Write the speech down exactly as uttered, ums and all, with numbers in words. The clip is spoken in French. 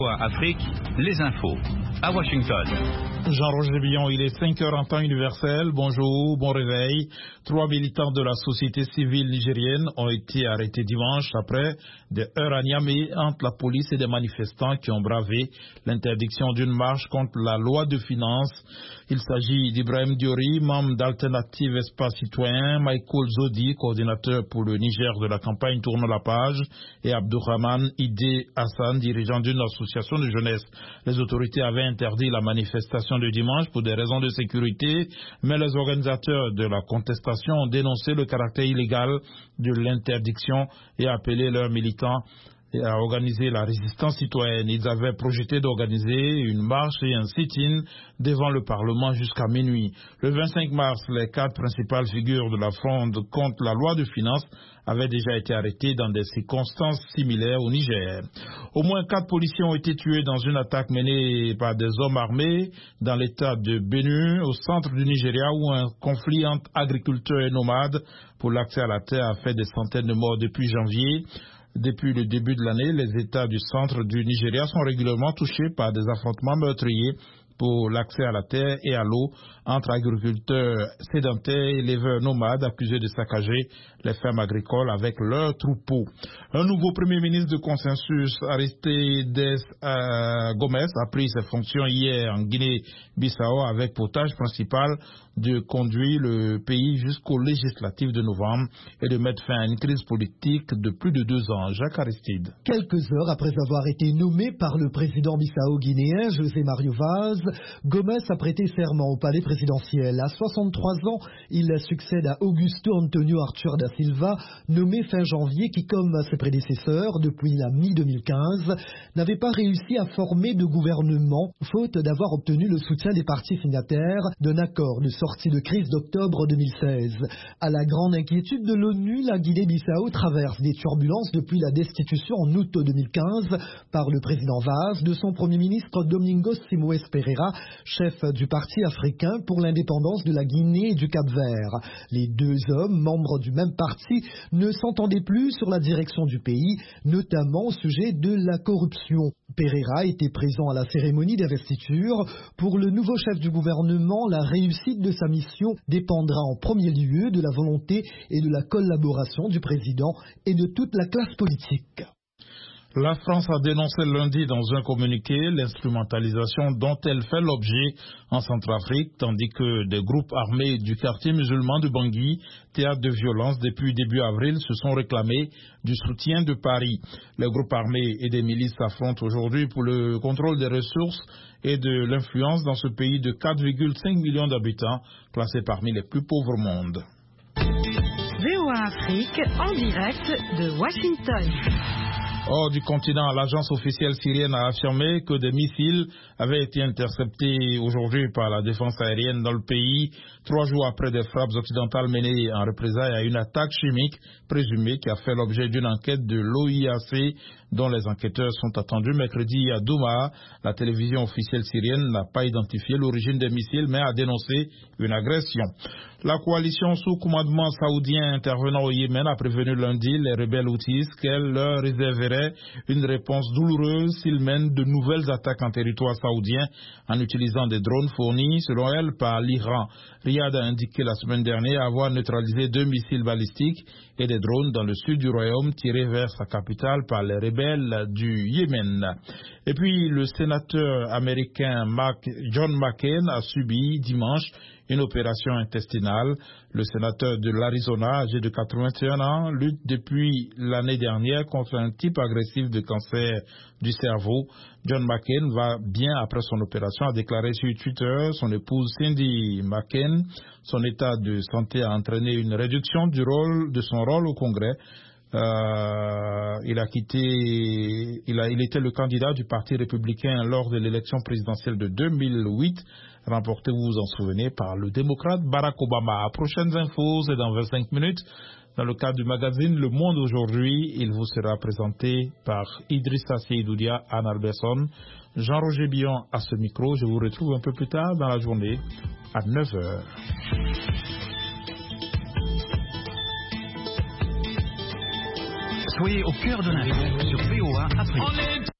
Afrique, les infos, à Washington. Jean-Roger Billon, il est cinq heures en temps universel. Bonjour, bon réveil. Trois militants de la société civile nigérienne ont été arrêtés dimanche après des heurts à Niamey entre la police et des manifestants qui ont bravé l'interdiction d'une marche contre la loi de finances. Il s'agit d'Ibrahim Diori, membre d'Alternative Espace Citoyen, Michael Zodi, coordinateur pour le Niger de la campagne Tournons la page, et Abdourahman Ide Hassan, dirigeant d'une association de jeunesse. Les autorités avaient interdit la manifestation de dimanche pour des raisons de sécurité, mais les organisateurs de la contestation ont dénoncé le caractère illégal de l'interdiction et appelé leurs militants à organiser la résistance citoyenne. Ils avaient projeté d'organiser une marche et un sit-in devant le Parlement jusqu'à minuit. Le vingt-cinq mars, les quatre principales figures de la fronde contre la loi de finances avaient déjà été arrêtées dans des circonstances similaires au Niger. Au moins quatre policiers ont été tués dans une attaque menée par des hommes armés dans l'état de Benue, au centre du Nigeria, où un conflit entre agriculteurs et nomades pour l'accès à la terre a fait des centaines de morts depuis janvier. Depuis le début de l'année, les États du centre du Nigeria sont régulièrement touchés par des affrontements meurtriers pour l'accès à la terre et à l'eau entre agriculteurs sédentaires et éleveurs nomades accusés de saccager les fermes agricoles avec leurs troupeaux. Un nouveau premier ministre de consensus, Aristides euh, Gomes, a pris ses fonctions hier en Guinée-Bissau avec pour tâche principale de conduire le pays jusqu'aux législatives de novembre et de mettre fin à une crise politique de plus de deux ans. Jacques Aristide. Quelques heures après avoir été nommé par le président bissau-guinéen José Mario Vaz, Gomes a prêté serment au palais présidentiel. À soixante-trois ans, il succède à Augusto Antonio Arthur da Silva, nommé fin janvier, qui, comme ses prédécesseurs, depuis la mi-deux mille quinze, n'avait pas réussi à former de gouvernement, faute d'avoir obtenu le soutien des partis signataires d'un accord de sortie de crise d'octobre deux mille seize. À la grande inquiétude de l'ONU, la Guinée-Bissau traverse des turbulences depuis la destitution en août deux mille quinze par le président Vaz de son premier ministre Domingos Simoes Pereira, chef du Parti africain pour l'indépendance de la Guinée et du Cap-Vert. Les deux hommes, membres du même parti, ne s'entendaient plus sur la direction du pays, notamment au sujet de la corruption. Pereira était présent à la cérémonie d'investiture. Pour le nouveau chef du gouvernement, la réussite de sa mission dépendra en premier lieu de la volonté et de la collaboration du président et de toute la classe politique. La France a dénoncé lundi dans un communiqué l'instrumentalisation dont elle fait l'objet en Centrafrique, tandis que des groupes armés du quartier musulman de Bangui, théâtre de violence depuis début avril, se sont réclamés du soutien de Paris. Les groupes armés et des milices s'affrontent aujourd'hui pour le contrôle des ressources et de l'influence dans ce pays de quatre virgule cinq millions d'habitants, classé parmi les plus pauvres au monde. V O A Afrique, en direct de Washington. Hors du continent, l'agence officielle syrienne a affirmé que des missiles avaient été interceptés aujourd'hui par la défense aérienne dans le pays, trois jours après des frappes occidentales menées en représailles à une attaque chimique présumée qui a fait l'objet d'une enquête de l'O I A C dont les enquêteurs sont attendus mercredi à Douma. La télévision officielle syrienne n'a pas identifié l'origine des missiles mais a dénoncé une agression. La coalition sous commandement saoudien intervenant au Yémen a prévenu lundi les rebelles houthis qu'elle leur réserverait une réponse douloureuse s'ils mènent de nouvelles attaques en territoire saoudien en utilisant des drones fournis, selon elle, par l'Iran. Riyad a indiqué la semaine dernière avoir neutralisé deux missiles balistiques et des drones dans le sud du royaume tirés vers sa capitale par les rebelles du Yémen. Et puis le sénateur américain Mark, John McCain a subi dimanche une opération intestinale. Le sénateur de l'Arizona, âgé de quatre-vingt-un ans, lutte depuis l'année dernière contre un type agressif de cancer du cerveau. John McCain va bien après son opération, a déclaré sur Twitter. Son épouse Cindy McCain, son état de santé a entraîné une réduction du rôle, de son rôle au Congrès. Euh, il a quitté, il, a, il était le candidat du Parti républicain lors de l'élection présidentielle de deux mille huit, remportée, vous vous en souvenez, par le démocrate Barack Obama. Prochaines infos, c'est dans vingt-cinq minutes. Dans le cadre du magazine Le Monde aujourd'hui, il vous sera présenté par Idrissa Seydoudia, Anne Alberson, Jean-Roger Billon à ce micro. Je vous retrouve un peu plus tard dans la journée à neuf heures. Soyez au cœur de l'info sur V O A Afrique.